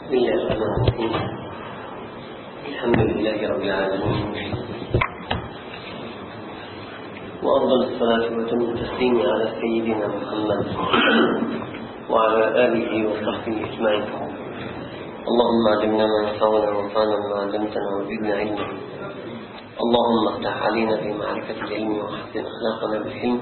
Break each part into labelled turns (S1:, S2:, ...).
S1: بسم الله الرحمن الرحيم. الحمد لله رب العالمين، وأفضل الصلاة وأتم التسليم على سيدنا محمد وعلى آله وصحبه أجمعين. اللهم علمنا ما ينفعنا وانفعنا بما علمتنا وزدنا علما. اللهم افتح علينا بمعرفة العلم وحسن أخلاقنا بالحلم.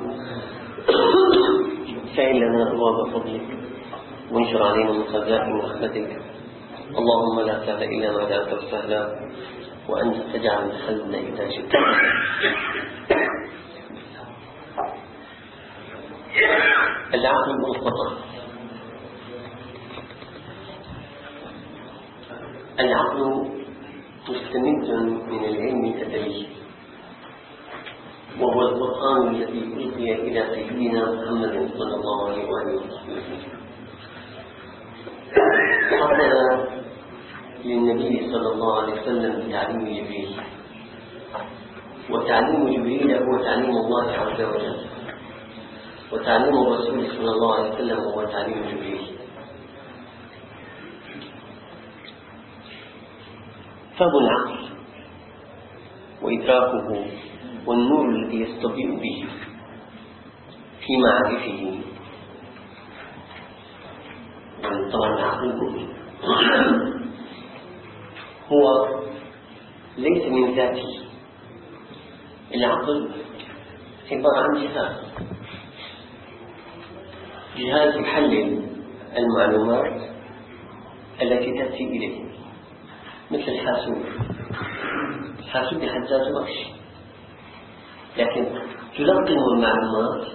S1: سهل لنا أبواب فضلك وانشر علينا من خزائن رحمتك. اللهم لا سهل إلا ما جعلته سهلا وأنت تجعل الحزن إذا شئت. العقل المنقطع. العقل مستمد من العلم الأزلي، وهو القرآن الذي ألقي إلى سيدنا محمد صلى الله عليه وسلم. حصل للنبي صلى الله عليه وسلم بتعليم جبريل، وتعليم جبريل هو تعليم الله عز وجل، وتعليم الرسول صلى الله عليه وسلم هو تعليم جبريل. فهم العقل وإدراكه والنور الذي يستضيء به في معرفه. طبعا العقل المؤمن هو ليس من ذاته. العقل عبارة عن جهاز يحلل المعلومات التي تأتي إليه، مثل الحاسوب. الحاسوب بحد ذاته ما في شيء، لكن تلقنه المعلومات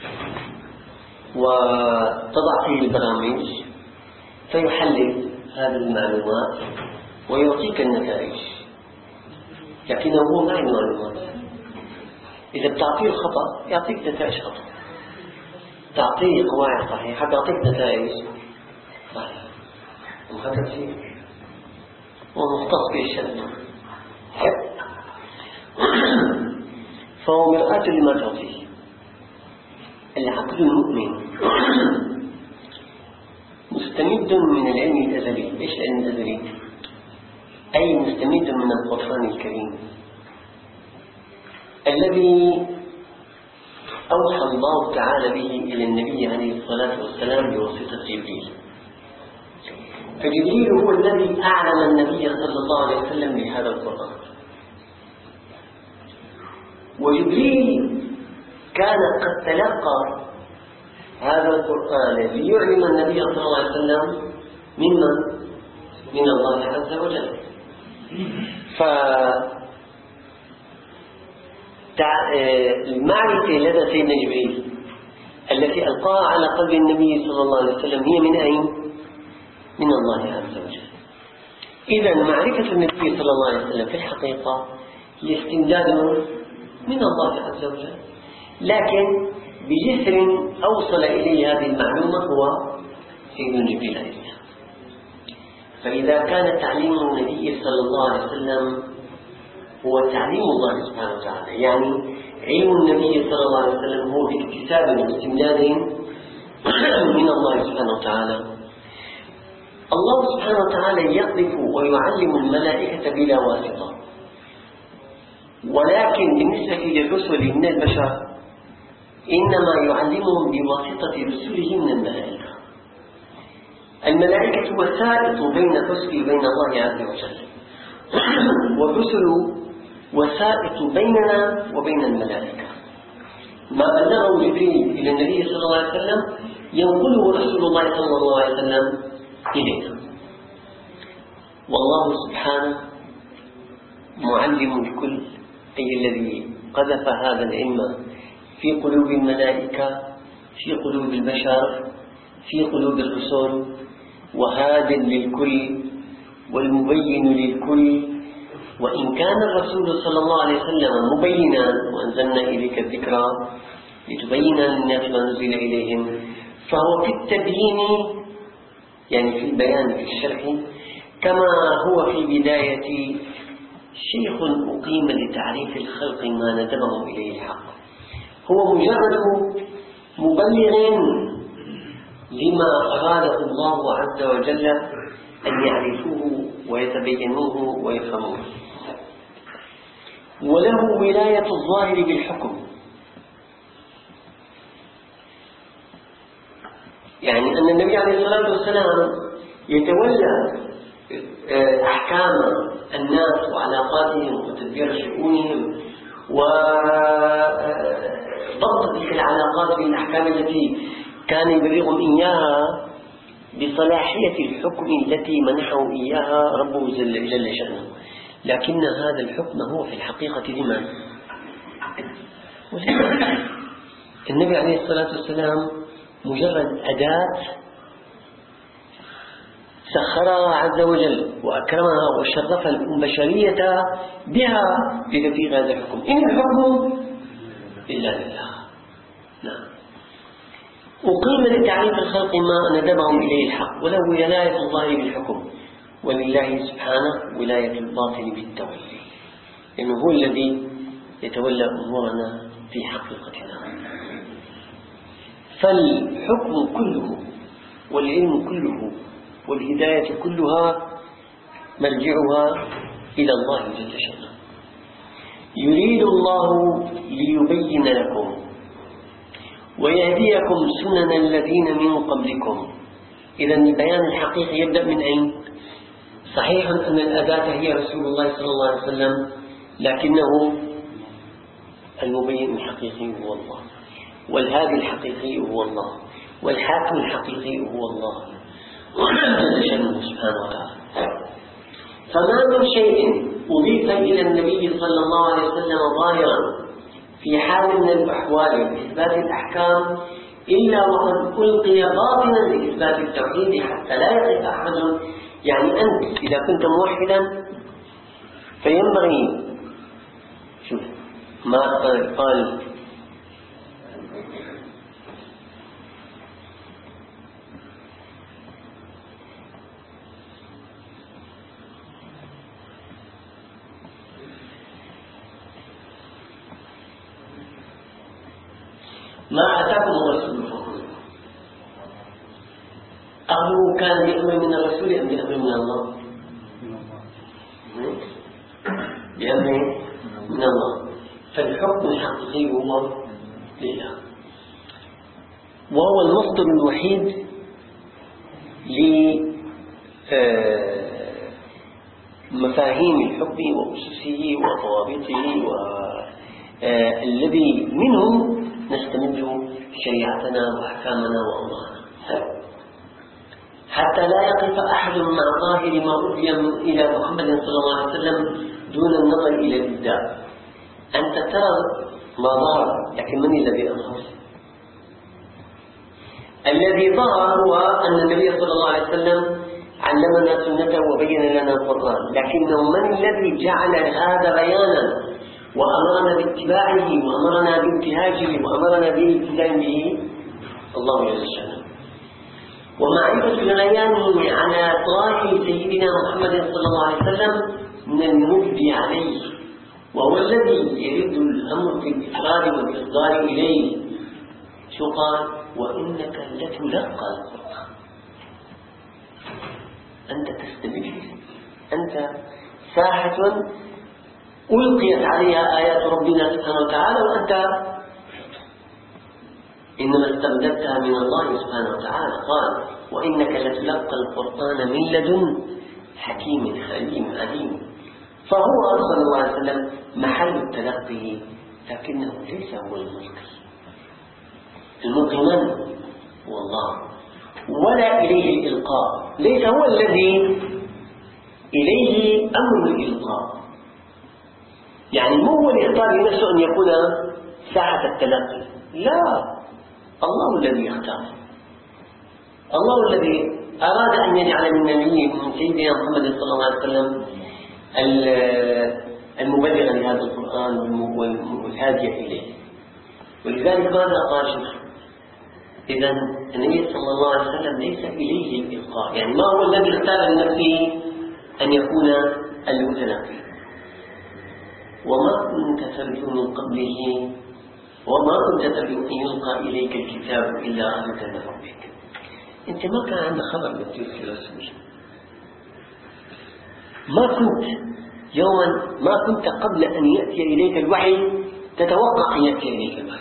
S1: وتضع فيه البرامج فيحلل هذه المعلومات ويعطيك النتائج، لكنه هو ما عنده معلومات. إذا بتعطيه الخطأ يعطيك نتائج خطأ، تعطيه قواعد صحيحة يعطيك نتائج صحيحة. وهذا شيء ومختص بالشأن، فهو مرآة لما تعطيه. العقل المؤمن مستمد من العلم الأزلي. إيش العلم الأزلي؟ أي مستمد من القرآن الكريم الذي أوحى الله تعالى به إلى النبي عليه الصلاة والسلام بواسطة جبريل. فجبريل هو الذي أعلم النبي صلى الله عليه وسلم بهذا القرآن، وجبريل كان قد تلقى هذا القرآن ليعلم النبي صلى الله عليه وسلم من الله عز وجل. فالمعرفة لدى سيدنا جبريل التي ألقاها على قلب النبي صلى الله عليه وسلم هي من أين؟ من الله عز وجل. إذا معرفة النبي صلى الله عليه وسلم في الحقيقة هي استمداد من الله عز وجل، لكن بجسر أوصل إليه هذه المعلومة هو سيدنا جبريل عليه السلام. فإذا كان تعليم النبي صلى الله عليه وسلم هو تعليم الله سبحانه وتعالى، يعني علم النبي صلى الله عليه وسلم هو اكتساب واستمداد من الله سبحانه وتعالى. الله سبحانه وتعالى يقذف ويعلم الملائكة بلا واسطة، ولكن بالنسبة للرسل من البشر إنما يعلمهم بواسطة رسله من الملائكة. الملائكة وسائط بين الرسل وبين الله عز وجل، والرسل وسائط بيننا وبين الملائكة. ما بلغه جبريل إلى النبي صلى الله عليه وسلم ينقله رسول الله صلى الله عليه وسلم إلينا. والله سبحانه معلم الكل، أي الذي قذف هذا العلم في قلوب الملائكة، في قلوب البشر، في قلوب الرسل، وهاد للكل والمبين للكل. وإن كان الرسول صلى الله عليه وسلم مبينا، وأنزلنا إليك الذكرى لتبين للناس ما نزل إليهم، فهو في التبيين يعني في البيان في الشرح، كما هو في بداية شيخ أقيم لتعريف الخلق ما ندبه إليه الحق. هو مجرد مبلغ لما أراده الله عز وجل أن يعرفوه ويتبينوه ويفهموه. وله ولاية الظاهر بالحكم، يعني أن النبي عليه الصلاة والسلام يتولى أحكام الناس وعلاقاتهم وتدبير شؤونهم وضبط تلك العلاقات بالأحكام التي كان يبلغهم إياها بصلاحية الحكم التي منحه إياها ربه جل شأنه. لكن هذا الحكم هو في الحقيقة لمن؟ النبي عليه الصلاة والسلام مجرد أداة سخرها عز وجل وأكرمها وشرف البشرية بها لتبليغ هذا الحكم. إن الحكم إلا لله. نعم. أقيم لتعريف الخلق ما ندبهم إليه الحق، وله ولاية الله بالحكم، ولله سبحانه ولاية الباطن بالتولي، لأنه هو الذي يتولى أمورنا في حقيقتنا. فالحكم كله والعلم كله والهداية كلها مرجعها إلى الله جل شأنه. يريد الله ليبين لكم ويهديكم سنن الذين من قبلكم. إذا البيان الحقيقي يبدأ من أين؟ صحيح أن الأداة هي رسول الله صلى الله عليه وسلم، لكنه المبين الحقيقي هو الله، والهادي الحقيقي هو الله، والحاكم الحقيقي هو الله جل شأنه سبحانه وتعالى. فما من شيء أضيف إلى النبي صلى الله عليه وسلم ظاهرا في حال من الأحوال لإثبات الأحكام إلا وقد ألقي باطنا لإثبات التوحيد حتى لا يقف أحد. يعني أنت إذا كنت موحدا فينبغي، شوف ما قال ما أتاكم الرسول فخذوه. أمره كان بأمر من الرسول أم بأمر من الله؟ بأمر من الله. فالحكم الحقيقي هو لله، وهو المصدر الوحيد لمفاهيم الحكم وأسسه وضوابطه، والذي منه نستمد شريعتنا وأحكامنا وأمرنا، حتى لا يقف أحد مع ظاهر ما أوحي إلى محمد صلى الله عليه وسلم دون النظر إلى الإبداع. أنت ترى ما ظهر، لكن من الذي أظهر؟ الذي ظهر هو أن النبي صلى الله عليه وسلم علمنا سنته وبين لنا القرآن، لكنه من الذي جعل هذا بيانا وأمرنا باتباعه وأمرنا بانتهاجه وأمرنا بالالتزام به؟ الله جل شأنه. ومعرفة غيانه على طاعة سيدنا محمد صلى الله عليه وسلم من المبدي عليه، وهو الذي يرد الأمر في الإفراد والإصدار إليه. شو قال؟ وإنك لتلقى القرآن. أنت تستمع، أنت ساحة ألقيت عليها آيات ربنا سبحانه وتعالى، وأنت إنما استمددتها من الله سبحانه وتعالى. قال وإنك لتلقى القرآن من لدن حكيم حليم عليم. فهو صلى الله عليه وسلم محل التلقي، لكنه ليس هو الملقي. الملقي من؟ هو الله، ولا إليه الإلقاء، ليس هو الذي إليه أمر الإلقاء. يعني مو هو اللي يختار لنفسه أن يكون ساحة التلقي، لا، الله الذي يختار. الله الذي أراد أن يجعل من نبيه من سيدنا محمد صلى الله عليه وسلم المبلغ لهذا القرآن والهادي إليه. ولذلك ماذا قال؟ إذا النبي صلى الله عليه وسلم ليس إليه الإلقاء، يعني ما هو الذي اختار لنفسه أن يكون المتلقي. وما كنت ترجو من قبله وما كنت ترجو أن يلقى إليك الكتاب إلا رحمة من ربك. أنت ما كان عندك خبر من تلك الرسول، ما كنت قبل أن يأتي إليك الوحي تتوقع أن يأتي إليك الوحي،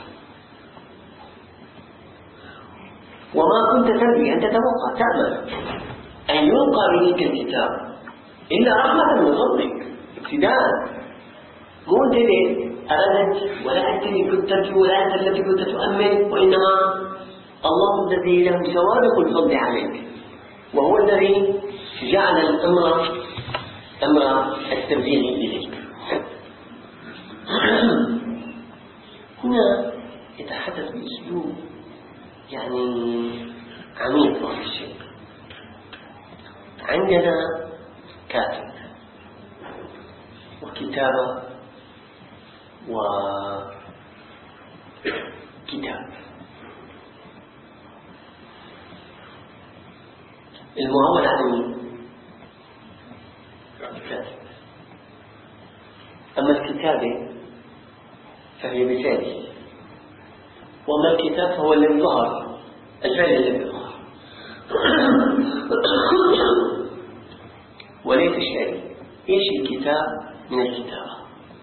S1: وما كنت تدري أن تتوقع تأمل أن يلقى إليك الكتاب إلا رحمة من ربك ابتداء. مو أنت أردت ولا أنت اللي كنت ترجو ولا أنت الذي كنت تؤمن، وإنما الله الذي له سوابق الفضل عليك، وهو الذي جعل الأمر أمر التبليغ إليك. هنا يتحدث بأسلوب عميق في الشيء. عندنا كاتب وكتابة وكتاب. المعول على مين؟ الكاتب. أما الكتابة فهي بفعله، وما الكتاب فهو الذي ظهر، الفعل الذي ظهر وليس الشيء. إيش الكتاب من الكتابة؟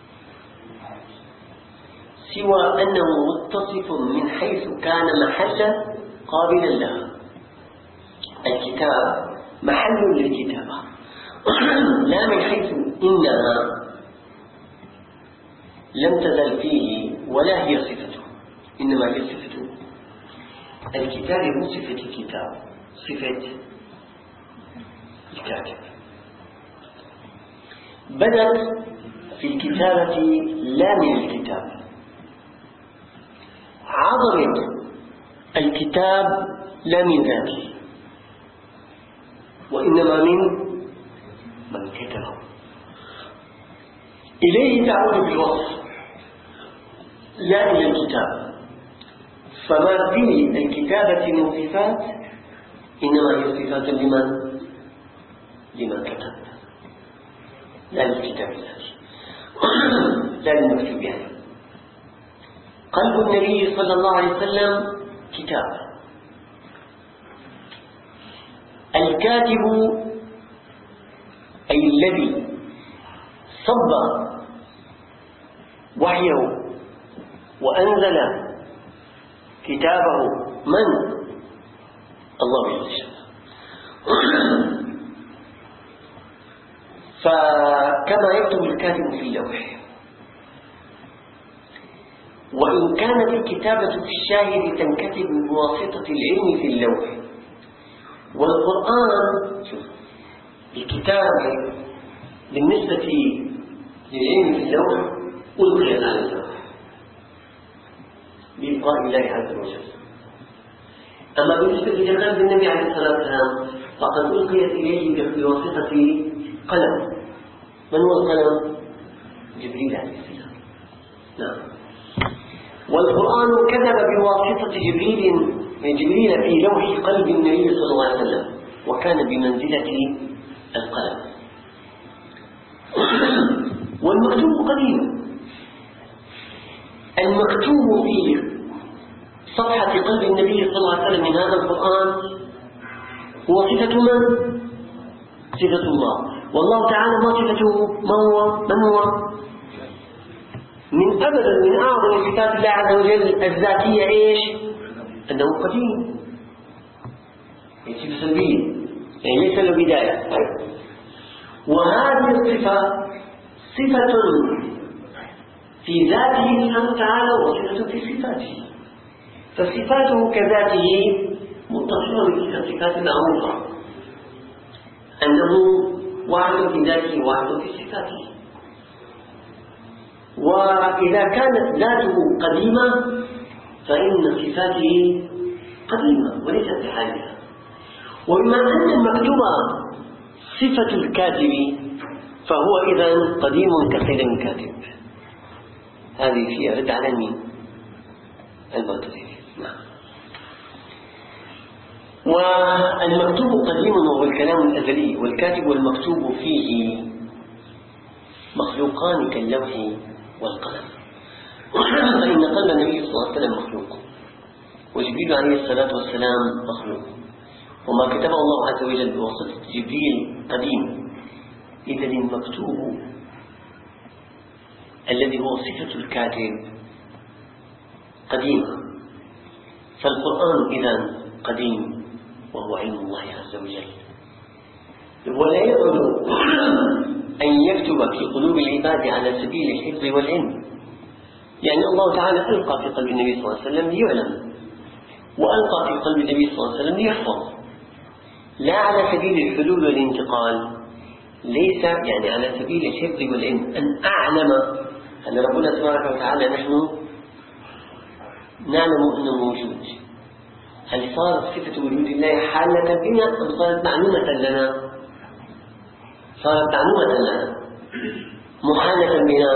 S1: سوى أنه متصف من حيث كان محلا قابلا لها. الكتاب محل للكتابة لا من حيث إنها لم تزل فيه ولا هي صفته، إنما هي صفته. الكتاب مو صفة الكتاب، صفة الكاتب. بدت في الكتابة لا من الكتاب، عظمت الكتاب لا من ذاته، وإنما من كتبه. إليه تعود بالوصف لا إلى الكتاب. فما في الكتابة من صفات إنما هي صفات لمن كتب، لا للكتاب ذاته، لا للمكتوب يعني. قلب النبي صلى الله عليه وسلم كتاب. الكاتب أي الذي صب وحيه وأنزل كتابه من؟ الله جل وعلا. فكما يكتب الكاتب في اللوح، وإن كانت الكتابة في الشاهد تنكتب بواسطة العلم في اللوح، والقرآن الكتابة بالنسبة للعلم في اللوح ألقيت على اللوح بإلقاء الله عز وجل. أما بالنسبة لقلب النبي عليه الصلاة والسلام فقد ألقيت إليه بواسطة قلم. من هو القلم؟ جبريل عليه السلام. نعم. والقرآن كتب بواسطة جبريل في لوح قلب النبي صلى الله عليه وسلم، وكان بمنزلة القلم. والمكتوب قديم. المكتوب في صفحة قلب النبي صلى الله عليه وسلم من هذا القرآن هو صفة من؟ صفة الله. والله تعالى ما صفته؟ من هو؟ من أبدا من أعظم صفات الله عز وجل الذاتية إيش؟ أنه قديم. صفة سلبية يعني ليس له بداية. وهذه الصفة صفة في ذاته سبحانه وتعالى وصفة في صفاته، فصفاته كذاته متصلة بصفات معروفة أنه واحد في ذاته واحد في صفاته. وإذا كانت ذاته قديمة فإن صفاته قديمة وليست بحالها. وبما أن المكتوب صفة الكاتب فهو إذن قديم كقدم الكاتب. هذه فيها رد على مين؟ المعتزلة. نعم. والمكتوب قديم وهو الكلام الأزلي، والكاتب والمكتوب فيه مخلوقان كاللوح والقلم. فإن قلب النبي صلى الله عليه وسلم مخلوق، وجبريل عليه الصلاة والسلام مخلوق، وما كتبه الله عز وجل بواسطة جبريل قديم، إذا المكتوب الذي هو صفة الكاتب قديم، فالقرآن إذن قديم وهو علم الله عز وجل، ولا يعد أن يكتب في قلوب العباد على سبيل الحفظ والعلم، يعني الله تعالى ألقى في قلب النبي صلى الله عليه وسلم ليعلم، وألقى في قلب النبي صلى الله عليه وسلم ليحفظ، لا على سبيل الحلول والانتقال، ليس يعني على سبيل الحفظ والعلم أن أعلم أن ربنا سبحانه وتعالى نحن نعلم أنه موجود. هل صارت صفة وجود الله حالة بنا أم صارت معلومة لنا؟ صارت معلومة لنا محالة بنا.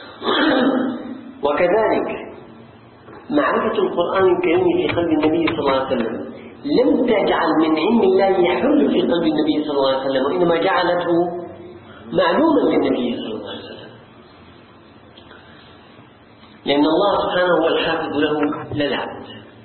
S1: وكذلك معرفة القرآن الكريم في قلب النبي صلى الله عليه وسلم لم تجعل من علم الله يحل في قلب النبي صلى الله عليه وسلم، وإنما جعلته معلوما للنبي صلى الله عليه وسلم، لأن الله سبحانه هو الحافظ له لا العبد.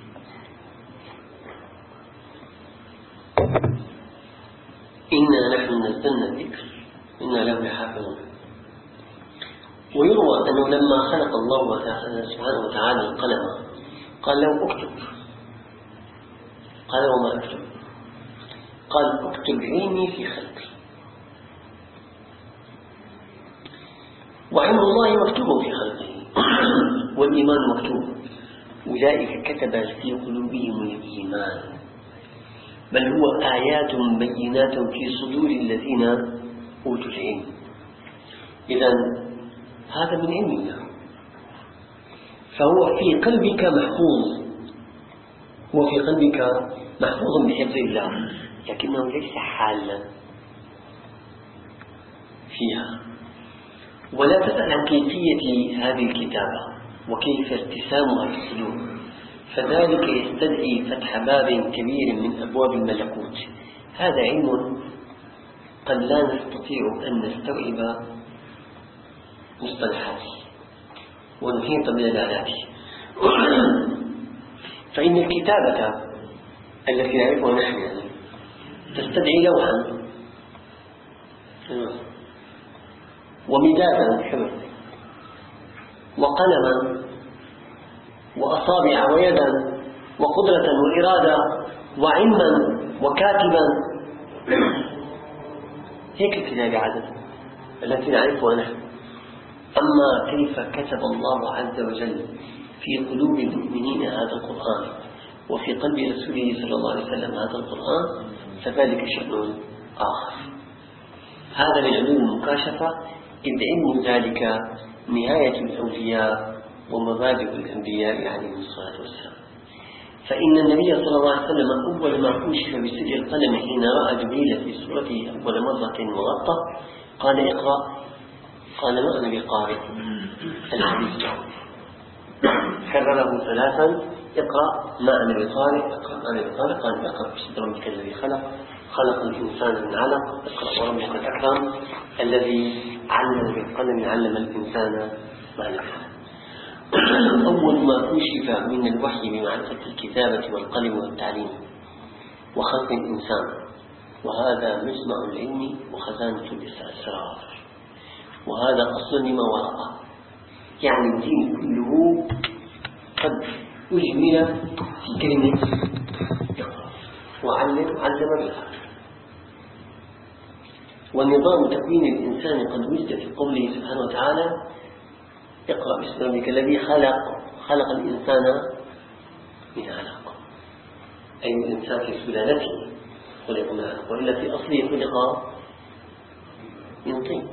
S1: إنا نحن نزلنا الذكر إنا له لحافظون. ويروى أنه لما خلق الله سبحانه وتعالى القلم قال له اكتب، قال وما اكتب؟ قال اكتب علمي في خلقي. وعلم الله مكتوب في خلقه والإيمان مكتوب، أولئك كتب في قلوبهم الإيمان بل هو آيات بينات في صدور الذين أوتوا العلم. إذن هذا من علم الله، فهو في قلبك محفوظ، هو في قلبك محفوظ بحفظ الله، لكنه ليس حالا فيها. ولا تسأل عن كيفية هذه الكتابة وكيف ارتسامها في الصدور، فذلك يستدعي فتح باب كبير من أبواب الملكوت. هذا علم قد لا نستطيع أن نستوعب مصطلحاته ونحيط بدلالاته. فإن الكتابة التي نعرفها نحن تستدعي لوحا ومدادا حبر وقلما وأصابع ويدا وقدرة وإرادة وعلما وكاتبا. هيك الكتابة عادة التي نعرفها نحن. أما كيف كتب الله عز وجل في قلوب المؤمنين هذا القرآن وفي قلب رسوله صلى الله عليه وسلم هذا القرآن فذلك شأن آخر. هذا من علوم المكاشفة، إذ علم ذلك نهاية الأولياء ومبادئ الأنبياء عليهم الصلاة والسلام. فإن النبي صلى الله عليه وسلم أول ما كشف بسر القلم حين رأى جبريل في صورته أول مرة مغطى قال اقرأ، قال ما أنا بقارئ الحديث، كرره ثلاثا اقرأ ما أنا بقارئ، اقرأ ما أنا بقارئ، قال اقرأ باسم ربك الذي خلق الإنسان من علق، اقرأ وربك الأكرم الذي علم بالقلم علم الإنسان ما لم يعلم. أول ما كشف من الوحي بمعرفة الكتابة والقلم والتعليم وخلق الإنسان، وهذا مجمع العلم وخزانة الأسرار، وهذا أصل لما وراءه. يعني الدين كله قد أجمل في كلمة وعلم بها. ونظام تكوين الإنسان قد وجد في قوله سبحانه وتعالى اقرأ باسم ربك الذي خلق الإنسان من علق، أي الإنسان في سلالته خلق من علق، وإلا في أصله خلق من طين.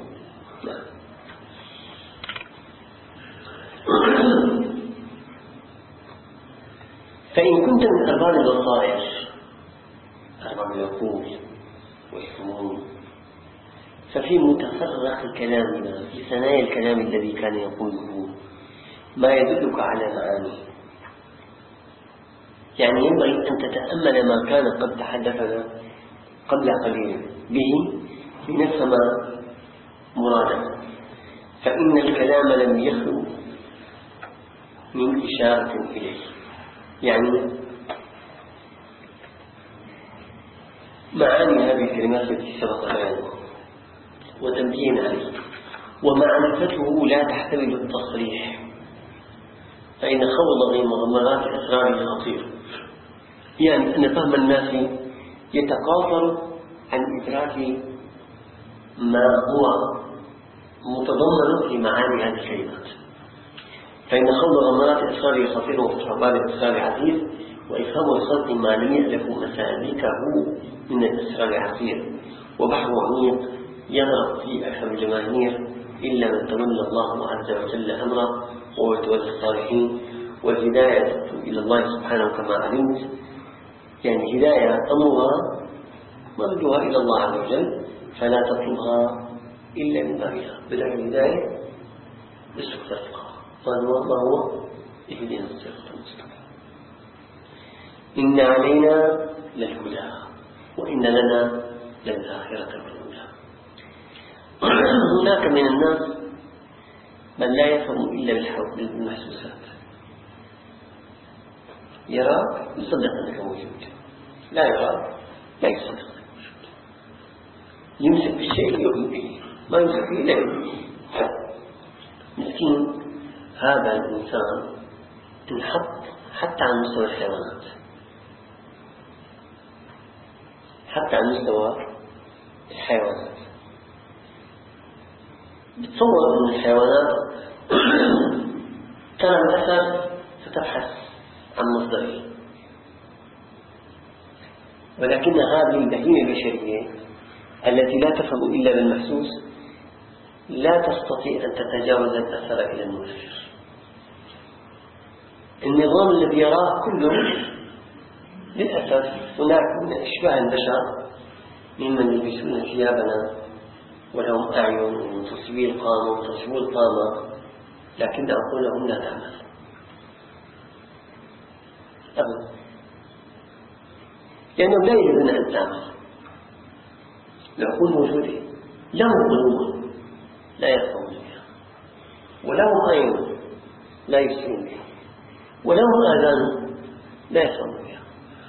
S1: فإن كنت من أرباب البصائر أرباب العقول والفهوم ففي متفرق كلامنا في ثنايا الكلام الذي كان يقوله ما يدلك على معاني. يعني ينبغي أن تتأمل ما كان قد تحدثنا قبل قليل به لنفهم مراده، فإن الكلام لم يخلو من إشارة إليه. يعني معاني هذه الكلمات التي سبق بيانها وتنبيه عليه، ومعرفته لا تحتمل التصريح، فإن خوض غمرات أسراره خطير. يعني أن فهم الناس يتقاصر عن إدراك ما هو متضمن في معاني هذه الكلمات، فإن خوض غمرات أسراره خطير وفتح باب الأسرار عزيز، وإفهام الخلق ما لم يألف مسالكه من الأسرار عسير، وبحر عميق يغرق في أفهم الجماهير إلا من تولى الله عز وجل أمره وهو يتولى الصالحين. والهداية إلى الله سبحانه كما علمت، يعني هداية أمرها مرجوها إلى الله عز وجل، فلا تطلبها إلا من بابها، بل الهداية بالسكتة قال والله اهدنا الصراط المستقيم. إن علينا للهدى وإن لنا للآخرة والأولى. هناك من الناس من لا يفهم إلا بالمحسوسات، يراك يصدق أنك موجود، لا يراك لا يصدق أنك موجود، يمسك بالشيء يؤمن به، ما يمسك به لا يؤمن به. مسكين هذا الإنسان انحط حتى عن مستوى الحيوانات، حتى عن مستوى الحيوانات. بتصور أن الحيوانات ترى الأثر فتبحث عن مصدره، ولكن هذه البهيمة البشرية التي لا تفهم إلا بالمحسوس لا تستطيع أن تتجاوز الأثر إلى المؤثر. النظام الذي يراه كله للأسف هناك من أشباه البشر ممن يلبسون ثيابنا ولهم أعين وتصوير قامة وتصوير قامة، لكن عقولهم لا تعمل أبدا، لأنهم لا يريدون أن تعمل. العقول موجودة، لهم قلوب لا يفهمون بها، ولهم أعين لا يبصرون بها، ولهم آذان لا يفهمون بها.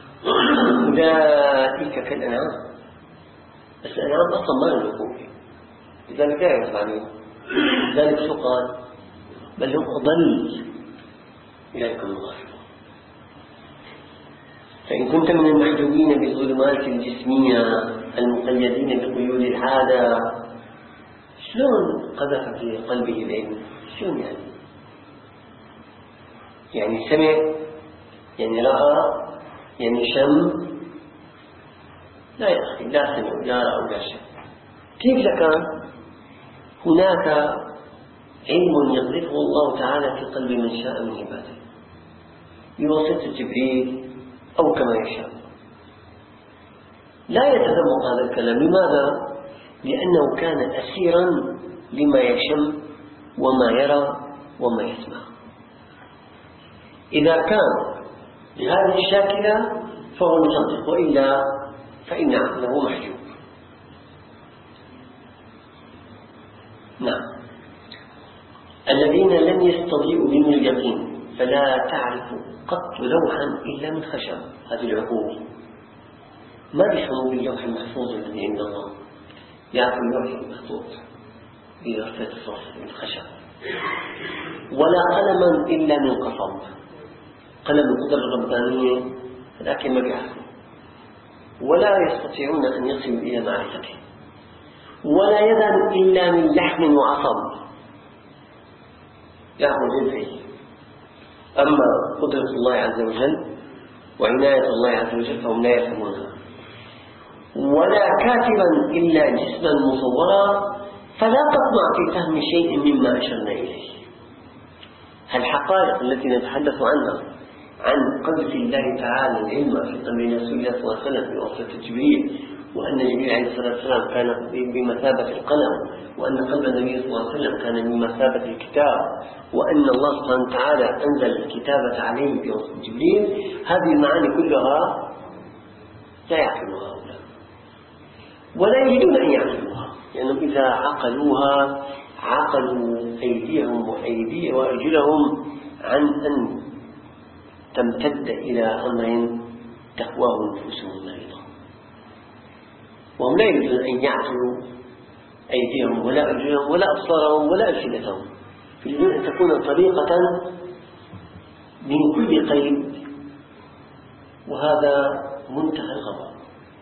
S1: أولئك كالأنعام، بس الأنعام أصلا ما لهم عقول، لذلك لا يعرف عليهم، ذلك سقال، بل هم أضل إليكم الغافلون. فإن كنت من المحجوبين بالظلمات الجسمية المقيدين بقيود العادة، شلون قذف في قلبه العلم؟ شلون يعني سمع، يعني رأى، يعني شم؟ لا يا أخي، لا سمع لا رأى ولا شم. كيف لكان هناك علم يقذفه الله تعالى في قلب من شاء من عباده بواسطة جبريل أو كما يشاء؟ لا يتذوق هذا الكلام. لماذا؟ لأنه كان أسيرا لما يشم وما يرى وما يسمع. إذا كان بهذه الشاكلة فهو مصدق، وإلا فإن عقله محجوب. نعم. الذين لم يستضيئوا من اليقين فلا تعرف قط لوحا إلا من خشب. هذه العقول ما بيفهموا باللوح المحفوظ الذي عند الله، يعرفوا اللوح المخطوط بغرفة الصف من الخشب. ولا قلما إلا من قصب، قلم القدرة الربانية لكن ما بيعرفوا، ولا يستطيعون أن يصلوا إلى معرفته. ولا يدا إلا من لحم وعصب، يعرفوا جنسه. أما قدرة الله عز وجل وعناية الله عز وجل فهم لا يفهمونها. ولا كاتبا إلا جسما مصورا، فلا تطمع في فهم شيء مما أشرنا إليه. الحقائق التي نتحدث عنها عن قدرة الله تعالى العلم في قلب رسول الله صلى الله عليه وسلم بواسطة جبريل، وأن جبريل عليه الصلاة والسلام كان بمثابة القلم، وأن قلب النبي صلى الله عليه وسلم كان بمثابة الكتاب، وأن الله سبحانه وتعالى أنزل الكتابة عليه بواسطة جبريل. هذه المعاني كلها لا يعقلها هؤلاء، ولا يريدون أن يعقلوها، لأنهم إذا عقلوها عقلوا أيديهم وأرجلهم عن أن تمتد إلى أمر تهواه نفوسهم مريضة. وهم لا يريدون أن يعقلوا أيديهم ولا أرجلهم ولا أبصارهم ولا ألسنتهم، يريدون أن تكون طريقة من كل قيد، وهذا منتهى الغباء.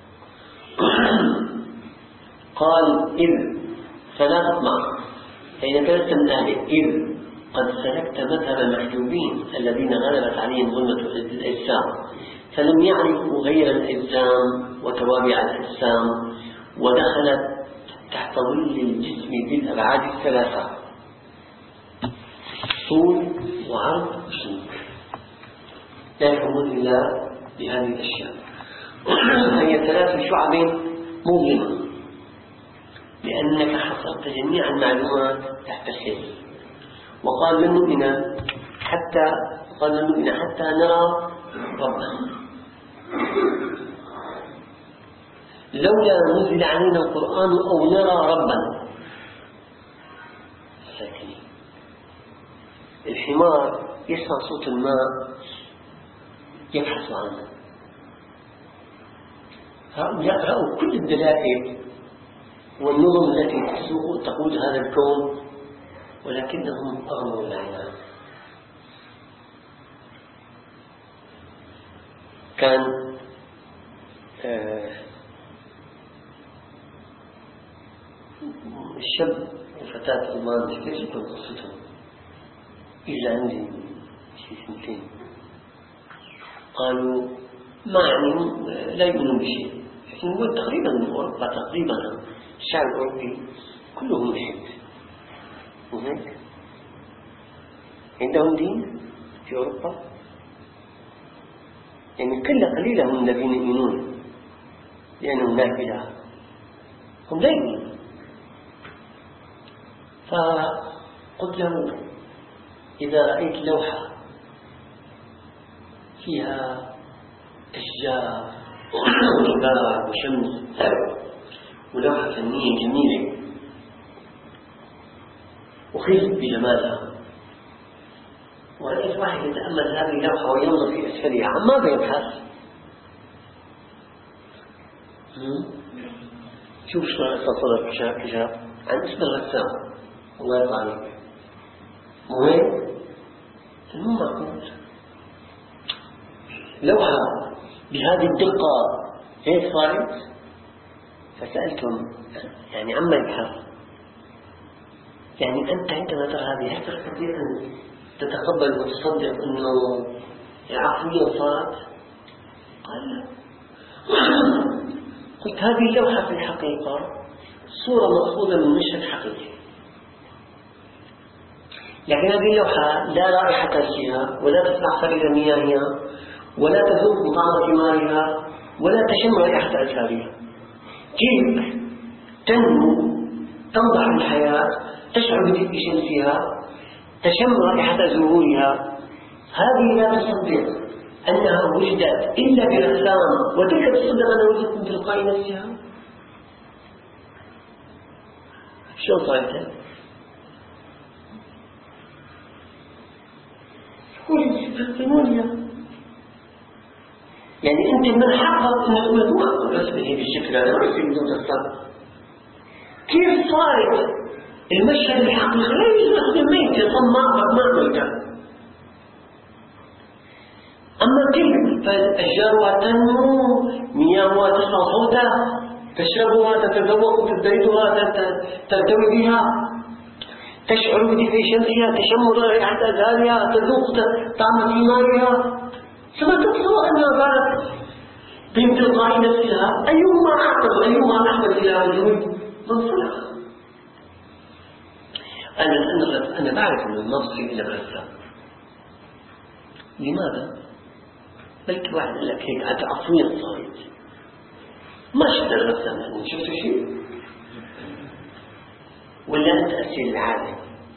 S1: قال إذ، فلا تطمع حين كانت من أهله، إذ قد سلكت مذهب المحجوبين الذين غلبت عليهم ظلمة الأجسام، فلم يعرفوا غير الأجسام وتوابع الأجسام، ودخلت تحت ظل الجسم بالأبعاد الثلاثة: طول وعرض وسمك، لا يفهمون إلا بهذه الأشياء. هي ثلاث شعب مظلمة، لأنك حصرت جميع المعلومات تحت الحس. وقال لن نؤمن حتى نرى ربنا. لولا نزل علينا القرآن أو نرى ربنا. ساكنين. الحمار يسمع صوت الماء يبحث عنه. هؤلاء رأوا كل الدلائل والنظم التي تقود هذا الكون، ولكنهم أغموا العيان. كان الشاب وفتاة المان كيف تكون قصتهم؟ إلا عندي شيء سنتين قالوا ما يعني لا يؤمنون بشيء، لكن هو تقريبا من أوروبا، تقريبا الشعب الأوروبي كله ملحد، وهيك عندهم دين في أوروبا، يعني قليلا من الذين يؤمنون لأنهم نافلة، هم لا يؤمنون. فقلت له إذا رأيت لوحة فيها أشجار وجبال وشمس ولوحة فنية جميلة وخلت بجمالها، ورأيت واحد يتأمل هذه اللوحة وينظر في أسفلها، عن ماذا يبحث؟ شوف شو صدر كشاف عن اسم الرسام، الله يرضى عليك، مهم مو معقول لوحة بهذه الدقة هيك صارت. فسألتم يعني عما يبحث، يعني أنت عندما ترى هذه هل تستطيع أن تتقبل وتصدق أنه عقلية صارت؟ قال لا. قلت هذه اللوحة في الحقيقة صورة مأخوذة من مشهد حقيقي، لكن هذه اللوحة لا رائحة فيها ولا تسمع صرير مياهها ولا تذوق طعم ثمارها ولا تشم رائحة أزهارها. كيف تنمو تنضح الحياة، تشعر بدفء شمسها، تشم رائحة زهورها؟ هذه لا تصدق أنها وجدت إلا برسام، وتلك تصدق أنها وجدت من تلقاء نفسها. شو صارت؟ يعني أنت من حقك أن تقول ما رسمه بالشكل هذا، رسمه بدون تصدق. كيف صارت المشهد الحقيقي لا يوجد ميت صماء ما ميتا؟ أما كيف فالأشجار تنمو، مياهها تسمع صوتها، تشربها، تتذوق، تزدريها، ترتوي بها، تشعر بدفء شمسها، تشم رائحة أزهارها، تذوق طعم ثمارها. ثم تتصور أنها صارت من تلقاء نفسها. أيهما أعقل، أيهما أحمد إلى وجود من صنعها؟ أنا بعرف أن النص إلى الرسام. لماذا؟ بلك واحد قال لك هيك عفوية صارت ما شفت الرسام، يعني شفت شيء ولا أنت أسير العالم؟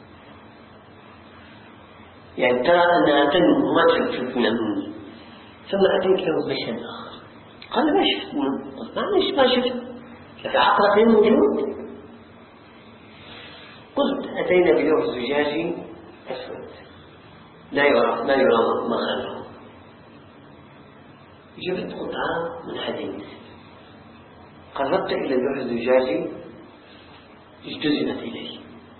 S1: يعني ترى أنها تنمو ما تشوف مني، ثم أتيت له بشيء آخر قال ما شفت منه. معلش ما شفت، لك عقلك غير موجود. قلت أتينا بلوح زجاجي أسود لا يرى ما خلفه، جبت قطعة من حديد، قربت إلى اللوح الزجاجي اجتذبت إليه،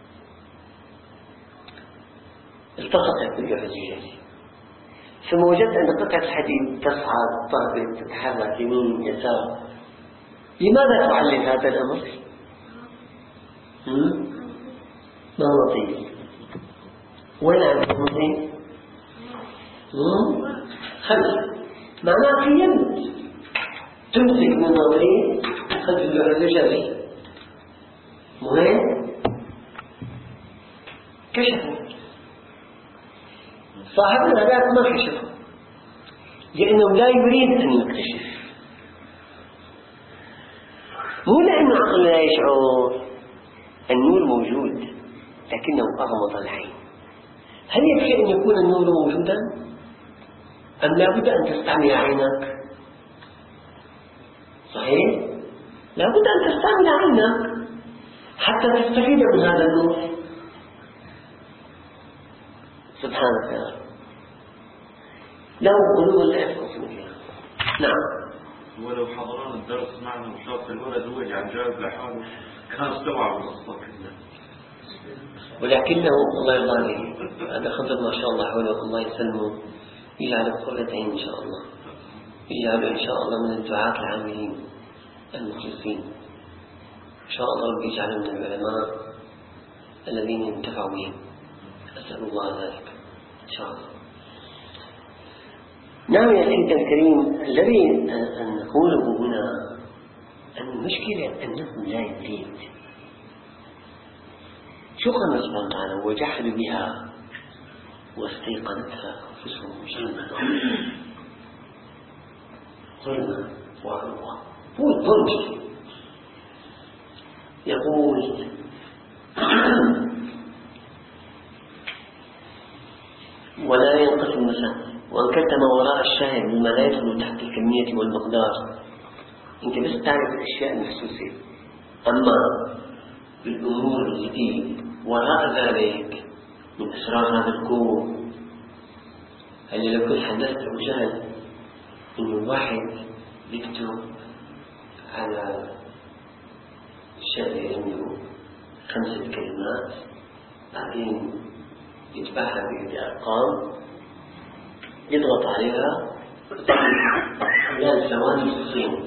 S1: التصقت بالجرزية، ثم وجدت أن قطعة الحديد تصعد تهبط تتحرك يمين يسار. لماذا تعلل هذا الأمر؟ ما لطيف. وين عندك لطيف؟ خمسة. معناه في يد تمسك من لطيف خلف الجرزية مهم كشفه. صاحبنا هذاك ما كشفه لأنه لا يريد أن يكتشف، مو لأنه عقله لا يشعر. النور موجود لكنه أغمض العين. هل يكفي أن يكون النور موجودا أم لا بد أن تستعمل عينك؟ صحيح؟ لا بد أن تستعمل عينك حتى تستفيد من هذا النور. سبحانك يا رب. له قلوب لا يفقهون بها. نعم.
S2: ولو حضرنا الدرس معنا وشاف الولد هو عن جاب لحاله كان استوعب القصة كلها،
S1: ولكنه الله يرضى عليه هذا خضر ما شاء الله حوله الله يسلمه، يجعل قرتين إن شاء الله، يجعل إن شاء الله من الدعاة العاملين المخلصين إن شاء الله، ربي يجعله من العلماء الذين ينتفعوا بهم. أسأل الله ذلك إن شاء الله. نعم يا سيدنا الكريم، الذي نقوله هنا المشكلة أنه لا يريد. شو قال سبحانه وتعالى؟ وجحدوا بها واستيقنتها أنفسهم ظلما وعلوا. هو الظلم. يقول ولا ينقسم المساء وأن كنت ما وراء الشاهد مما لا يدخل تحت الكمية والمقدار. أنت بس تعرف الأشياء المحسوسة، أما الأمور التي وراء ذلك من أسرار هذا الكون. هل لو كنت حدثت أبو جهل إنه الواحد يكتب على الشيء عنده 5 كلمات بعدين يتبعها بأرقام يضغط عليها خلال ثواني تصين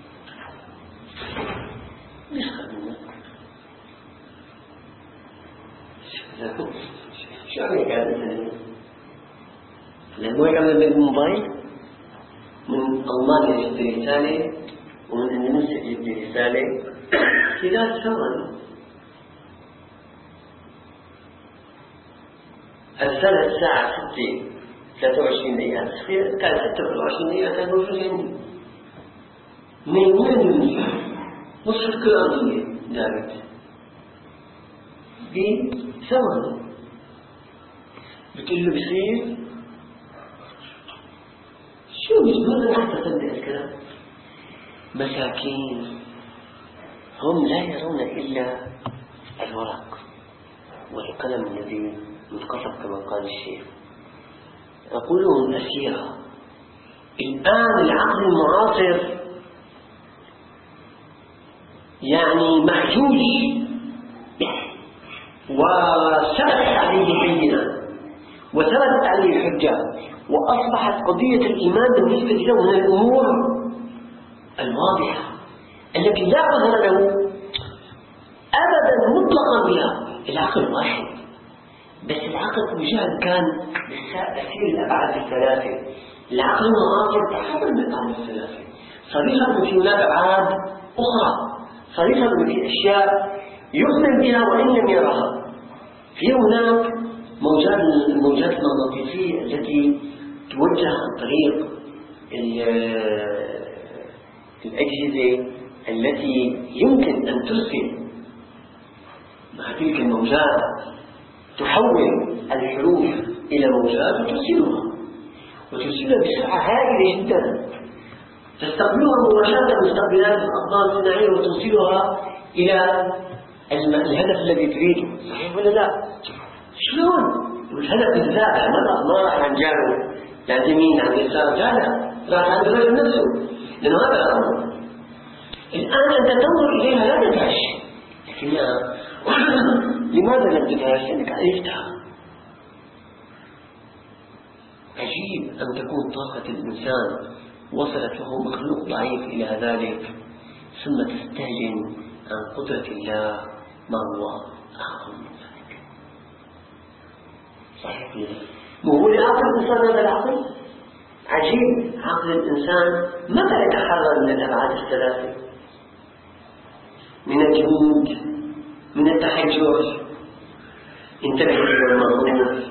S1: يسخر منه. شو عم يقعد لأنه يعمل بالموبايل من ألمانيا يشتري رسالة ومن إندونيسيا يشتري رسالة خلال ثواني. السنة الساعة 6:23 كان 26 دقيقة كان موجود عندي من وين نصف الكرامية دارت بثواني. بتقول له بصير شو مجنون حتى تصدق الكلام. مساكين هم لا يرون إلا الورق والقلم الذي منقصب كما قال الشيخ. عقولهم أسيرة. الآن العقل المعاصر يعني محجوج وثبتت عليه البينة وثبتت عليه الحجة، وأصبحت قضية الإيمان بالنسبة له من الأمور الواضحة التي لا عذر له أبدا مطلقا بها. العقل واحد، بس العقل أبو جهل كان أسير الأبعاد الثلاثة. العقل المعاصر تحرر من الأبعاد الثلاثة، صار يفهم في هناك أبعاد أخرى، صار يفهم في أشياء يؤمن بها وإن لم يرها. في هناك الموجات المغناطيسية التي توجه عن طريق الأجهزة التي يمكن أن ترسل مع تلك الموجات، تحول الحروف إلى موجات وترسلها بسرعة هائلة جدا، تستقبلها مباشرة مستقبلات الأقمار الصناعية وتوصلها إلى الهدف الذي تريده. صحيح ولا لا؟ شلون؟ الهدف الذات ما راح عن جاره عن يمين عن يسار، لا راح عن الرجل نفسه، لأنه هذا الأمر. الآن أنت تنظر إليها لا تدهش، حكيناها. لماذا لم تدهش؟ لأنك عرفتها. عجيب أن تكون طاقة الإنسان وصلت وهو مخلوق ضعيف إلى ذلك، ثم تستهجن عن قدرة الله ما هو أعظم من ذلك. صحيح كذا؟ وهو لعقل الإنسان هذا العقل عجيب. عقل الإنسان متى يتحرر من الأبعاد الثلاثة؟ من الجمود، من التحجر. انتبه إلى المعروف.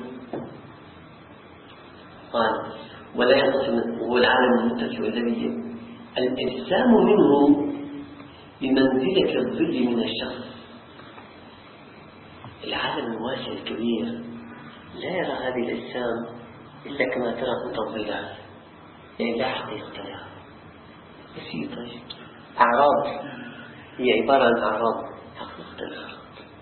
S1: قال ولا ينقسم، هو العالم المتصل والذبية الإجسام منه بمنزلة الظل من الشخص. العالم الواسع الكبير لا يرى هذه الأجسام إلا كما ترى أنت الظلال، يعني لا حقيقة لها، بسيطة، أعراض، هي عبارة عن أعراض حقيقة الأعراض.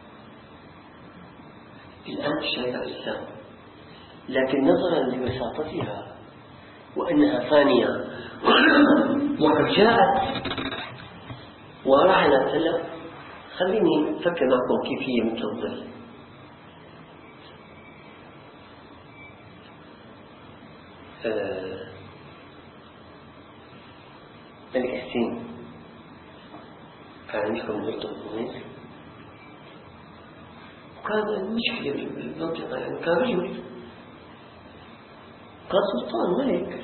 S1: الآن تشاهد الأجسام، لكن نظرا لبساطتها وأنها فانية وقد جاءت ورحلت، هلا خليني أفكر معكم كيف هي مثل الظل. ملك حسين كان يحكم المنطقة الكويت، وكان المشكلة بالمنطقة يعني كان رجل، كان سلطان ملك.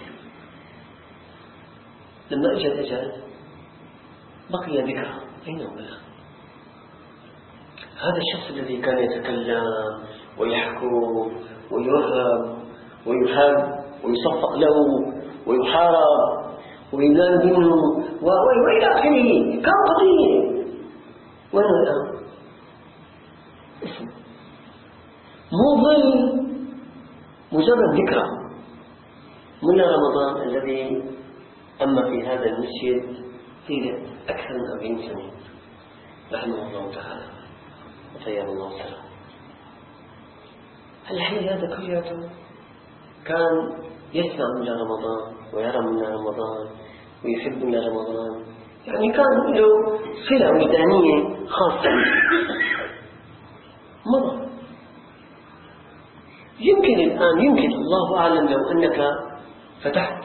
S1: لما اجى الأجل بقي ذكرى، أين هو الآن؟ هذا الشخص الذي كان يتكلم ويحكم ويرهب ويحب ويصفق له ويحارب وينال منه وإلى آخره، كان قضية. وين الآن؟ اسم مو ظل، مجرد ذكرى. ملا رمضان الذي أما في هذا المسجد في أكثر من 40 سنة رحمه الله تعالى وطيب الله سلام. الحين هذا كلياته كان يسمع من رمضان ويرى من رمضان ويحب من رمضان، يعني كان له صلة وجدانية خاصة. مضى. يمكن الآن، يمكن الله أعلم، لو أنك فتحت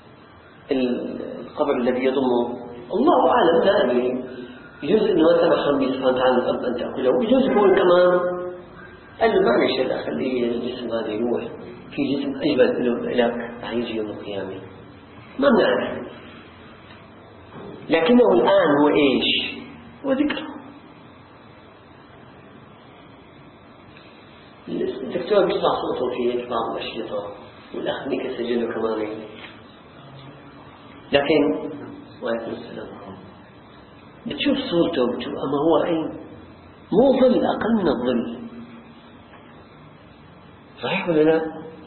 S1: القبر الذي يضمه، الله أعلم، لا أدري، يجوز أنه سمح ربي سبحانه وتعالى الأب أن تأكله، ويجوز يقول كمان قال له معلش يا أخي الجسم هذا يروح في جسم أجمل له لك راح يجي يوم القيامة، ما بنعرف. لكنه الآن هو إيش؟ هو ذكر. الدكتور بيسمع صوته في بعض الأشرطة، والأخ نيكا سجله كمان، لكن وعليكم السلام بتشوف صورته بتشوف، أما هو أين؟ مو ظل، أقل من الظل. صحيح ولا لا؟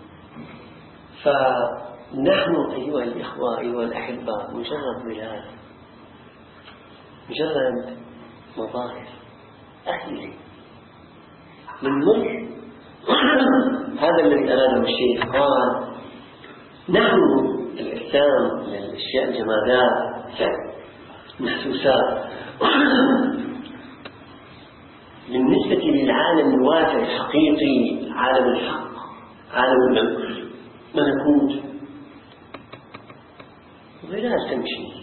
S1: فنحن أيها الإخوة أيها الأحبة مجرد بلاد، مجرد مظاهر أهلي من مر. هذا الذي أراده الشيخ، قال نحن الإسلام للأشياء الجمادات محسوسات، بالنسبة للعالم الواسع الحقيقي، عالم الحق، عالم الملكوت، ظلال تمشي.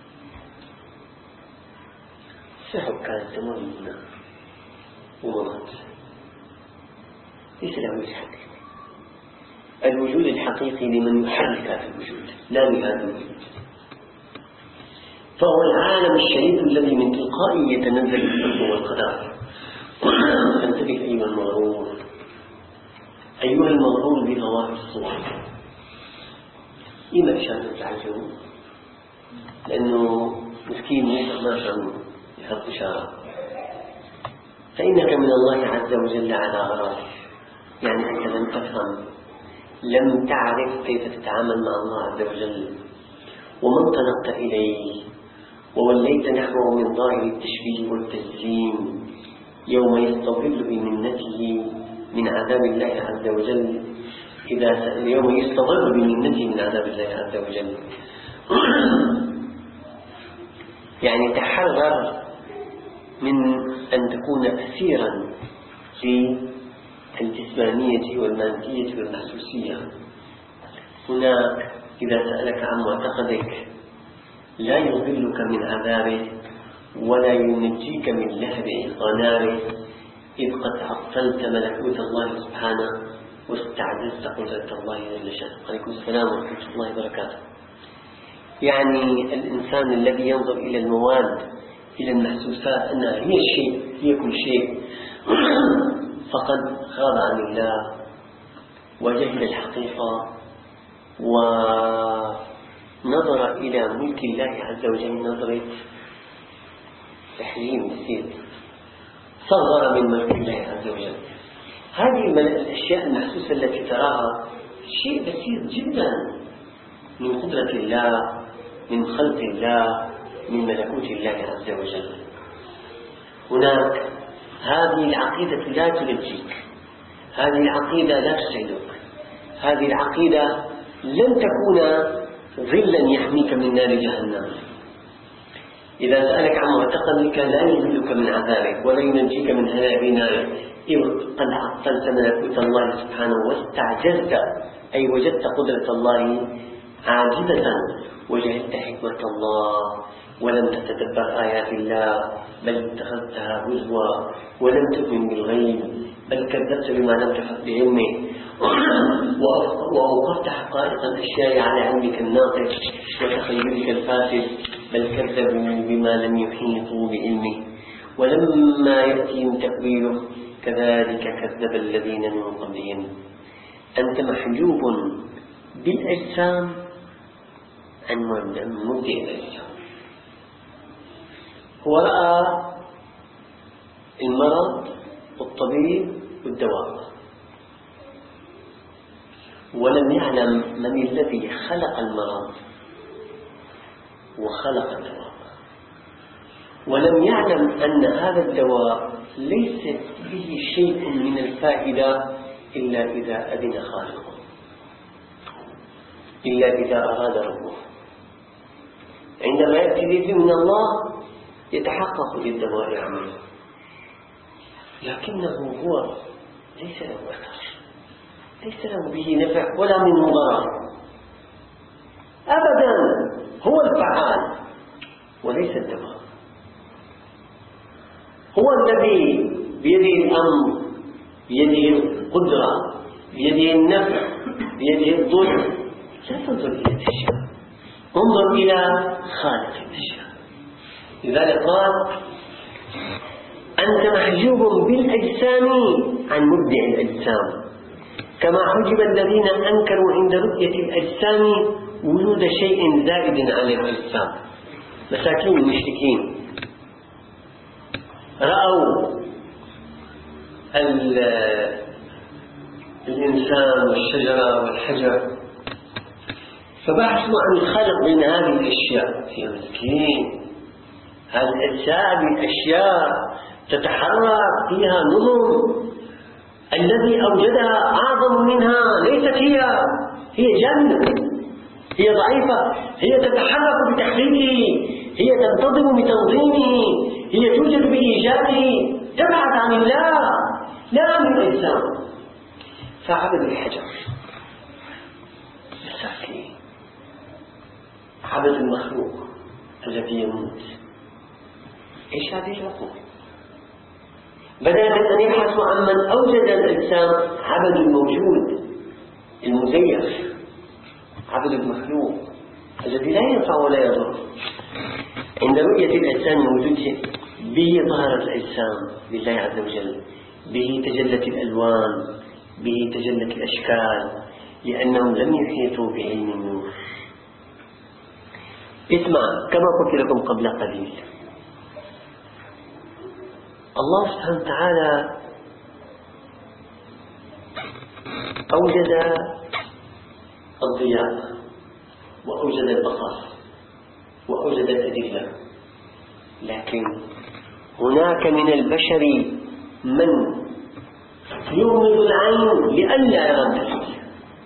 S1: السحب كانت تمر هنا ومضت، ليس له وجه حقيقي. الوجود الحقيقي لمن يحرك هذا الوجود، لا لهذا الوجود. فهو العالم الشريف الذي من تلقائه يتنزل الحكم والقدر. فانتبه أيها المغرور، أيها المغرور بظواهر الصور. لما إشارة تعجبون؟ لأنه مسكين ما شعر يحط إشارة. فإنك من الله عز وجل على غرار، يعني أنت لم تفهم، لم تعرف كيف تتعامل مع الله عز وجل، وما انطلقت إليه ووليت نحوه من ظاهر التشبيه والتجسيم يوم يستظل بمنته من عذاب الله عز وجل، يوم يستظل بمنته من عذاب الله عز وجل. يعني تحرر من أن تكون أسيرا للجسمانية والمادية والمحسوسية. هناك إذا سألك عن معتقدك لا يضلك من عذابه ولا ينجيك من لهب وناره، إذ قد عطلت ملكوت الله سبحانه واستعجزت قدرة الله جل شأنه. عليكم السلام ورحمة الله وبركاته. يعني الإنسان الذي ينظر إلى المواد، إلى المحسوسات أنها هي الشيء، هي كل شيء، فقد غاب عن الله وجهل الحقيقة ونظر إلى ملك الله عز وجل نظرة تحريم بسيط، صغر من ملك الله عز وجل. هذه الأشياء المحسوسة التي تراها شيء بسيط جدا من قدرة الله، من خلق الله، من ملكوت الله عز وجل. هناك هذه العقيدة لا تنجيك، هذه العقيدة لا تسعدك، هذه العقيدة لن تكون ظلا يحميك من نار جهنم. إذا سألك عن معتقدك لا يذلك من عذابك ولا ينجيك من هذه النار، إذ قد عطلت ملكوت الله سبحانه واستعجزت، أي وجدت قدرة الله عاجزة، وجهلت حكمة الله ولم تتدبر آيات الله، بل اتخذتها هزوا ولم تؤمن بالغيب، بل كذبت بما لم تحط بعلمه، وأوقفت حقائق الأشياء على علمك الناطق وتخيلك الفاسد، بل كذبوا بما لم يحيطوا بعلمه ولما يأتيهم تأويله كذلك كذب الذين من قبلهم. أنت محجوب بالأجسام عن مبدع الأجسام. هو رأى المرض والطبيب والدواء، ولم يعلم من الذي خلق المرض وخلق الدواء، ولم يعلم أن هذا الدواء ليس به شيء من الفائدة إلا إذا أذن خالقه، إلا إذا أراد ربه. عندما يأتي الإذن من الله يتحقق للدواء عمله، لكنه هو ليس له أثر، ليس له به نفع ولا منه ضرر أبدا. هو الفعال وليس الدواء، هو الذي بيده الأمر، بيده القدرة، بيده النفع، بيده الضر. لا تنظر إلى الأشياء، انظر إلى خالق الأشياء. لذلك قال أنت محجوب بالأجسام عن مبدع الأجسام، كما حجب الذين أنكروا عند رؤية الأجسام وجود شيء زائد على الأجسام. مساكين المشركين رأوا الإنسان والشجرة والحجر، فبحثوا عن الخلق بين هذه الأشياء. يا مسكين، هذه الأجساد الأشياء تتحرك فيها نظم، الذي أوجدها أعظم منها، ليست هي جامدة، هي ضعيفة، هي تتحرك بتحريكه، هي تنتظم بتنظيمه، هي توجد بإيجاده، تبحث عن الله لا عن الإنسان. فعبد الحجر مساكين، عبد المخلوق الذي يموت. إيش هذه العقول؟ بدل أن يبحثوا عن من أوجد الأجسام عبد الموجود المزيف، عبد المخلوق الذي لا ينفع ولا يضر. عند رؤية الأجسام وجوده به ظهرت الأجسام لله عز وجل، به تجلت الألوان، به تجلت الأشكال، لأنهم لم يحيطوا بعلم النور. اسمع كما قلت لكم قبل قليل، الله سبحانه وتعالى أوجد الضياء وأوجد البصر وأوجد الأدلة، لكن هناك من البشر من يغمض العين لئلا يرى الدليل،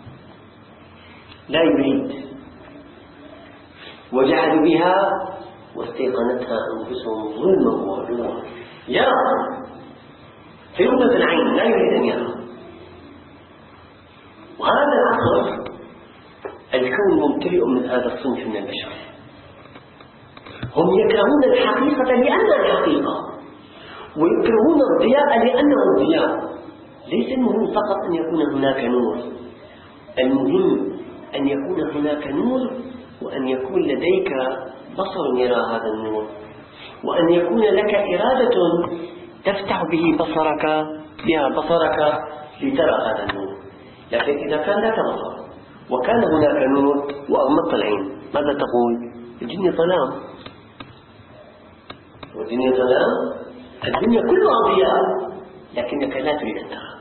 S1: لا يريد، وجعلوا بها واستيقنتها أنفسهم ظلما وعلوا. يرى في رؤية العين، لا يريد أن يرى. وهذا العصر الكون ممتلئ من هذا الصنف من البشر، هم يكرهون الحقيقة لأنها الحقيقة، ويكرهون الضياء لأنه الضياء. ليس المهم فقط أن يكون هناك نور، المهم أن يكون هناك نور، وأن يكون لديك بصر يرى هذا النور، وأن يكون لك إرادة تفتح به بصرك لترى هذا النور. لكن إذا كان لك بصر وكان هناك نور وأغمضت العين، ماذا تقول؟ الدنيا ظلام، والدنيا ظلام، الدنيا كلها ضياء، لكنك لا تريد أن ترى،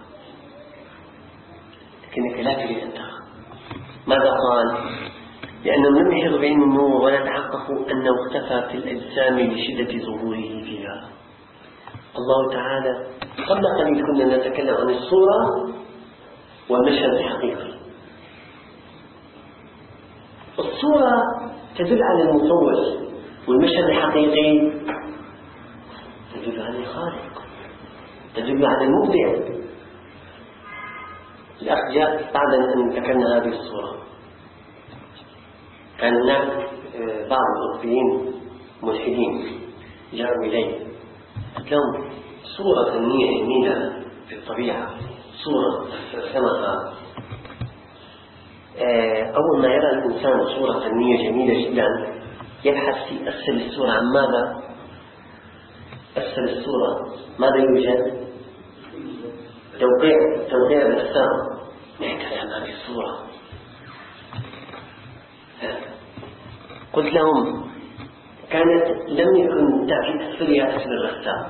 S1: ماذا قال؟ لأنهم لم يحيطوا بعلم النور ولا تحققوا أنه اختفى في الأجسام لشدة ظهوره فيها. الله تعالى قبل قليل كنا نتكلم عن الصورة والمشهد الحقيقي. الصورة تدل على المصور، والمشهد الحقيقي تدل على الخالق، تدل على المبدع. الأخ جاء بعد أن ذكرنا هذه الصورة، كان هناك بعض الأوروبيين ملحدين جاءوا إلي، قلت لهم صورة فنية جميلة في الطبيعة، صورة رسمها. أول ما يرى الإنسان صورة فنية جميلة جدا يبحث في أسفل الصورة عن ماذا؟ أسفل الصورة ماذا يوجد؟ توقيع الرسام يعكس هذه الصورة. قلت لهم لم يكن تأتي أسفلها أسفل الرسام،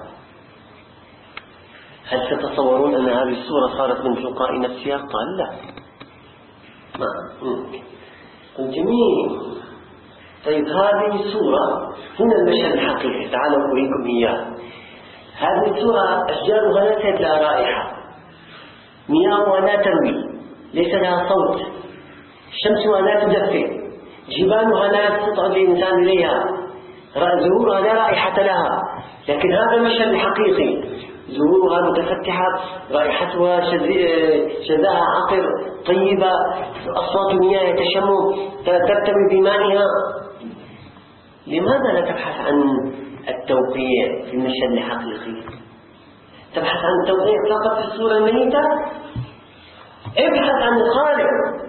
S1: هل تتصورون أن هذه الصورة صارت من تلقاء نفسها؟ قال لا، ما قلت جميل. طيب هذه الصورة هنا المشهد الحقيقي، تعالوا أريكم إياه. هذه الصورة أشجارها لا تجد لها رائحة، مياهها لا تروي، ليس لها صوت، شمسها لا تدفئ، جبالها لا تستطيع الإنسان إليها، زهورها لا رائحة لها. لكن هذا المشهد الحقيقي، زهورها متفتحة، رائحتها شذاها عطر، طيبة، أصوات مياه يتشمم، ترتوي بمائها. لماذا لا تبحث عن التوقيع في المشهد الحقيقي؟ تبحث عن التوقيع فقط في الصورة الميتة؟ ابحث عن الخالق.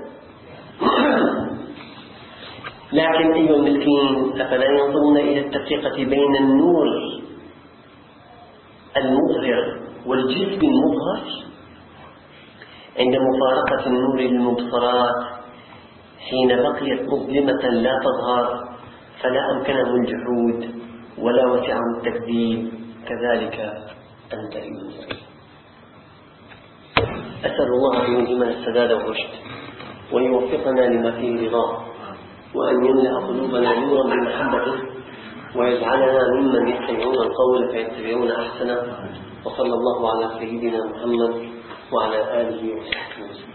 S1: لكن أيها المسكين، أفلا ينظرون إلى التفرقة بين النور المظهر والجسم المظهر؟ عند مفارقة النور للمبصرات حين بقيت مظلمة لا تظهر فلا أمكنهم الجحود ولا وسعهم التكذيب، كذلك أنت أيها المسكين. أسأل الله أن يلهمنا السداد والرشد، ويوفقنا لما فيه رضاه، وأن يملأ قلوبنا نورا بمحبته، ويجعلنا ممن يستمعون القول فيتبعون أحسنه. وصلى الله على سيدنا محمد وعلى آله وصحبه وسلم.